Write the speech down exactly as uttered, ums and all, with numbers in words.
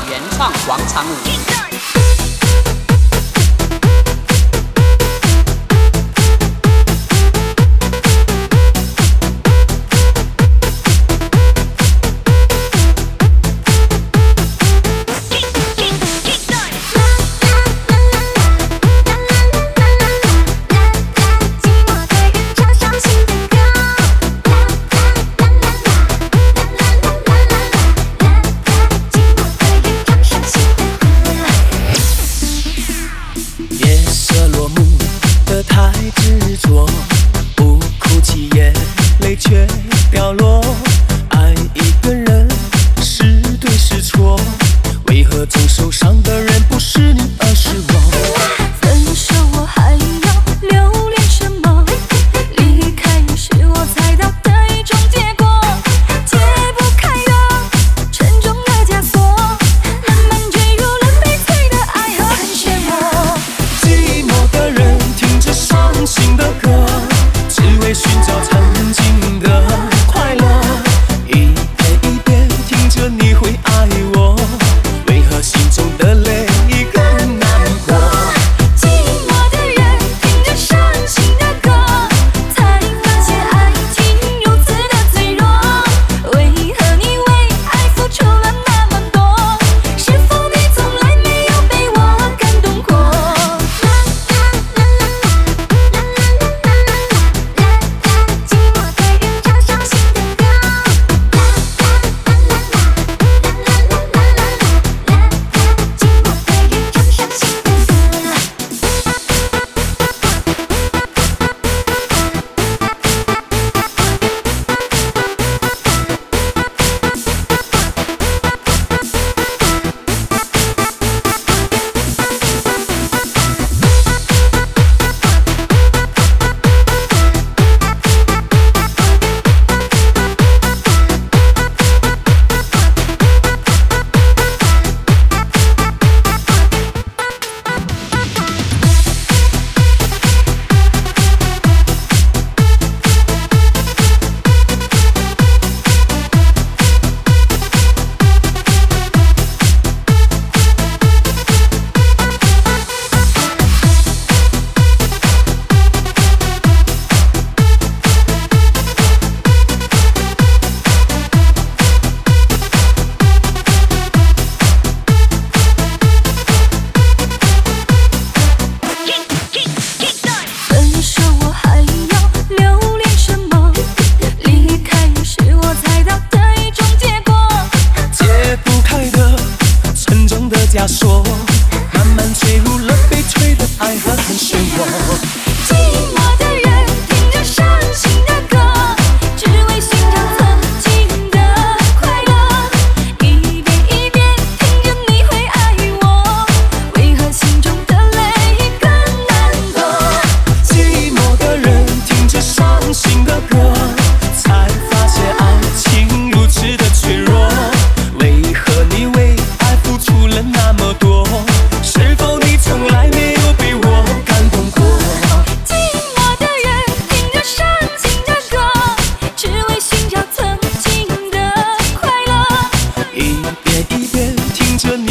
原创广场舞。 太执着，不哭泣，眼泪却掉落。爱一个人是对是错？为何总受伤的人不是你，而是我？ 分手我还要留恋什么？离开也是我猜到的一种结果。解不开的沉重的枷锁，慢慢坠入了悲催的爱和很漩涡。 寂寞的人听着伤心的歌，只为寻找曾经的快乐。一遍一遍听着你会爱我，为何心中的泪更难过？ 寂寞的人听着伤心的歌，才发现爱情如此的脆弱。为何你为爱付出了那么多？是否你从来没有被我感动过？寂寞的人唱伤心的歌，寂寞的人唱伤心的歌。分手我还要留恋什么？离开也是我猜到的一种结果。 解不开的沉重的枷锁，慢慢坠入了悲催的爱和很漩涡。 寂寞的人听着伤心的歌，只为寻找曾经的快乐。一遍一遍听着你会爱我，为何心中的泪更难过？ 寂寞的人听着伤心的歌，才发现爱情如此的脆弱。为何你为爱付出了那么多？是否你从来没有被我感动过？ 寂寞的人听着伤心的歌，只为寻找曾经的快乐。 一遍一遍听着你